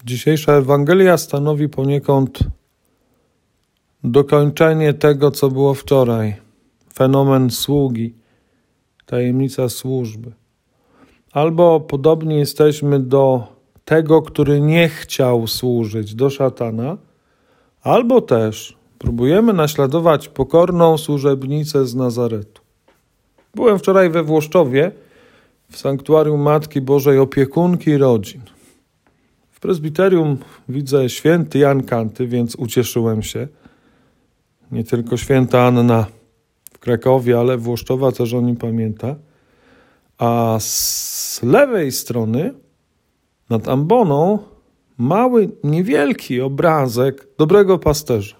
Dzisiejsza Ewangelia stanowi poniekąd dokończenie tego, co było wczoraj. Fenomen sługi, tajemnica służby. Albo podobni jesteśmy do tego, który nie chciał służyć, do szatana, albo też próbujemy naśladować pokorną służebnicę z Nazaretu. Byłem wczoraj we Włoszczowie, w sanktuarium Matki Bożej Opiekunki Rodzin. W prezbiterium widzę święty Jan Kanty, więc ucieszyłem się. Nie tylko święta Anna w Krakowie, ale Włoszczowa też o nim pamięta. A z lewej strony nad amboną mały, niewielki obrazek dobrego pasterza.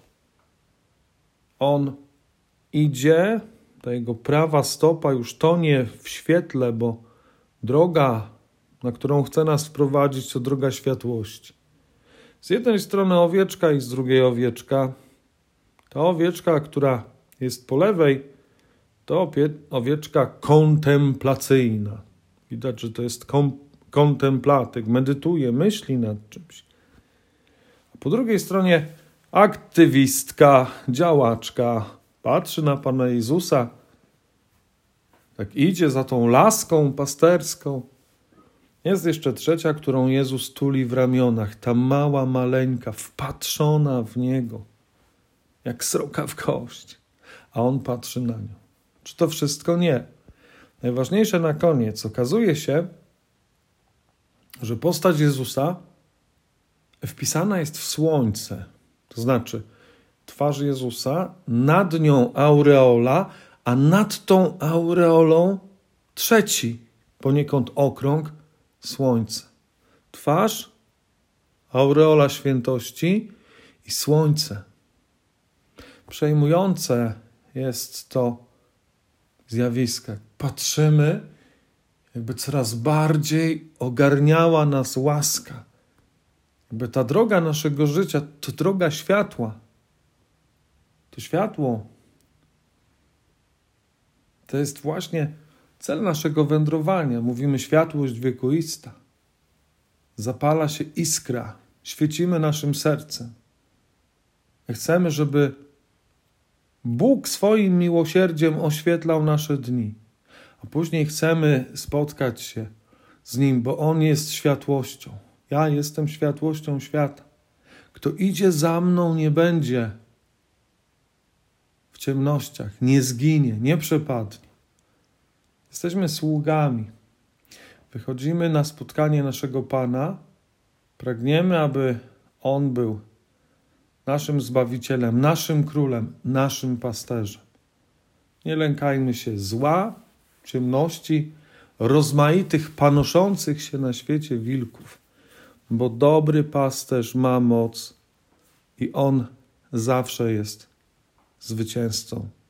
On idzie, ta jego prawa stopa już tonie w świetle, bo droga, na którą chce nas wprowadzić, to droga światłości. Z jednej strony owieczka i z drugiej owieczka. Ta owieczka, która jest po lewej, to owieczka kontemplacyjna. Widać, że to jest kontemplatyk, medytuje, myśli nad czymś. A po drugiej stronie aktywistka, działaczka, patrzy na Pana Jezusa, tak idzie za tą laską pasterską. Jest jeszcze trzecia, którą Jezus tuli w ramionach, ta mała, maleńka, wpatrzona w Niego, jak sroka w kość, a On patrzy na nią. Czy to wszystko? Nie. Najważniejsze na koniec. Okazuje się, że postać Jezusa wpisana jest w słońce. To znaczy twarz Jezusa, nad nią aureola, a nad tą aureolą trzeci, poniekąd okrąg, słońce. Twarz, aureola świętości i słońce. Przejmujące jest to zjawisko. Patrzymy, jakby coraz bardziej ogarniała nas łaska. Jakby ta droga naszego życia to droga światła. To światło to jest właśnie cel naszego wędrowania. Mówimy światłość wiekuista. Zapala się iskra. Świecimy naszym sercem. Chcemy, żeby Bóg swoim miłosierdziem oświetlał nasze dni. A później chcemy spotkać się z Nim, bo On jest światłością. Ja jestem światłością świata. Kto idzie za mną, nie będzie w ciemnościach, nie zginie, nie przepadnie. Jesteśmy sługami. Wychodzimy na spotkanie naszego Pana. Pragniemy, aby On był naszym Zbawicielem, naszym Królem, naszym Pasterzem. Nie lękajmy się zła, ciemności, rozmaitych, panoszących się na świecie wilków, bo dobry pasterz ma moc i On zawsze jest zwycięzcą.